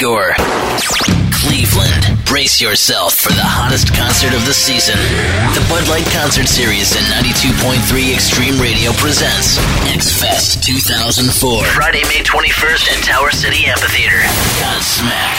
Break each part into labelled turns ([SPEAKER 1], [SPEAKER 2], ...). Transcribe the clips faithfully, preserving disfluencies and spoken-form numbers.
[SPEAKER 1] Igor. Cleveland, brace yourself for the hottest concert of the season. The Bud Light Concert Series and ninety-two point three Extreme Radio presents X-Fest two thousand four. Friday, May twenty-first at Tower City Amphitheater. Godsmack.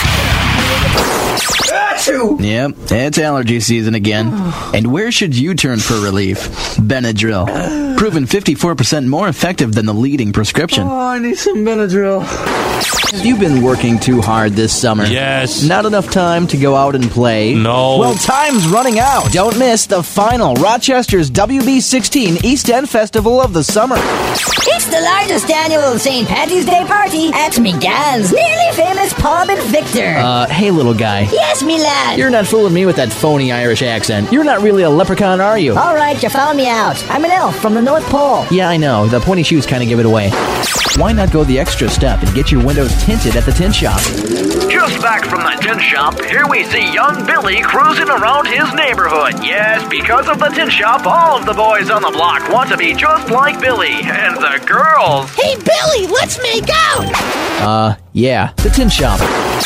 [SPEAKER 2] Achoo! Yep, it's allergy season again. And where should you turn for relief? Benadryl. Proven fifty-four percent more effective than the leading prescription.
[SPEAKER 3] Oh, I need some Benadryl.
[SPEAKER 2] You've been working too hard this summer.
[SPEAKER 4] Yes.
[SPEAKER 2] Not enough time to go out and play.
[SPEAKER 4] No.
[SPEAKER 2] Well, time's running out. Don't miss the final Rochester's W B sixteen East End Festival of the summer.
[SPEAKER 5] It's the largest annual Saint Patty's Day party at McGann's nearly famous pub in Victor.
[SPEAKER 2] Uh, hey, little guy.
[SPEAKER 5] Yes, me lad.
[SPEAKER 2] You're not fooling me with that phony Irish accent. You're not really a leprechaun, are you?
[SPEAKER 5] All right, you found me out. I'm an elf from the North Pole.
[SPEAKER 2] Yeah, I know. The pointy shoes kind of give it away. Why not go the extra step and get your windows tinted at the tint shop?
[SPEAKER 6] Just back from the tint shop, here we see young Billy cruising around his neighborhood. Yes, because of the tint shop, all of the boys on the block want to be just like Billy. And the girls...
[SPEAKER 5] Hey, Billy, let's make out!
[SPEAKER 2] Uh, yeah, the tint shop.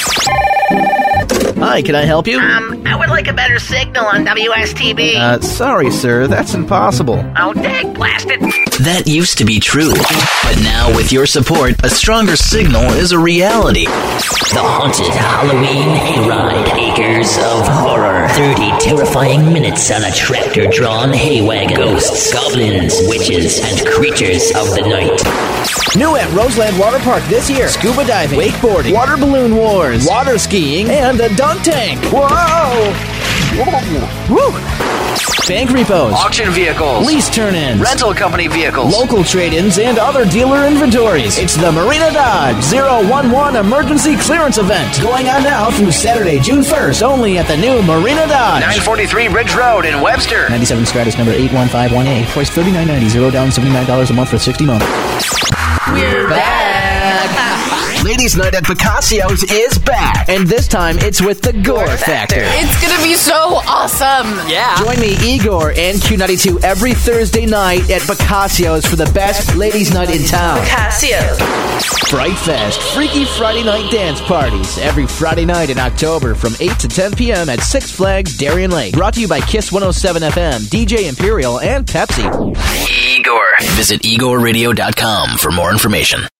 [SPEAKER 2] Hi, can I help you?
[SPEAKER 7] Um, I would like a better signal on W S T V.
[SPEAKER 2] Uh, sorry, sir, that's impossible.
[SPEAKER 7] Oh, dag blast it.
[SPEAKER 1] That used to be true, but now with your support, a stronger signal is a reality.
[SPEAKER 8] The haunted Halloween hayride, acres of horror, thirty terrifying minutes on a tractor-drawn hay wagon, ghosts, goblins, witches, and creatures of the night.
[SPEAKER 2] New at Roseland Water Park this year: scuba diving, wakeboarding, water balloon wars, water skiing, and a dunk tank. Whoa! Woo! Bank repos,
[SPEAKER 6] Auction vehicles,
[SPEAKER 2] lease turn-ins,
[SPEAKER 6] rental company vehicles,
[SPEAKER 2] local trade-ins, and other dealer inventories. It's the Marina Dodge zero one one Emergency Clearance Event, going on now through Saturday, June first, only at the new Marina Dodge.
[SPEAKER 6] nine forty-three Ridge Road in Webster.
[SPEAKER 2] ninety-seven Stratus number eight one five one A. Price thirty-nine ninety, zero down, seventy-nine dollars a month for sixty months.
[SPEAKER 7] We're back.
[SPEAKER 1] Ladies' Night at Picassio's is back.
[SPEAKER 2] And this time, it's with the Gore Factor.
[SPEAKER 9] It's gonna be so awesome.
[SPEAKER 7] Yeah.
[SPEAKER 2] Join me, Igor, and Q ninety-two every Thursday night at Picassio's for the best ladies' night in town.
[SPEAKER 9] Casio.
[SPEAKER 2] Fright Fest, Freaky Friday Night Dance Parties, every Friday night in October from eight to ten p.m. at Six Flags Darien Lake. Brought to you by Kiss one oh seven F M, D J Imperial, and Pepsi.
[SPEAKER 1] Igor. Visit igor radio dot com for more information.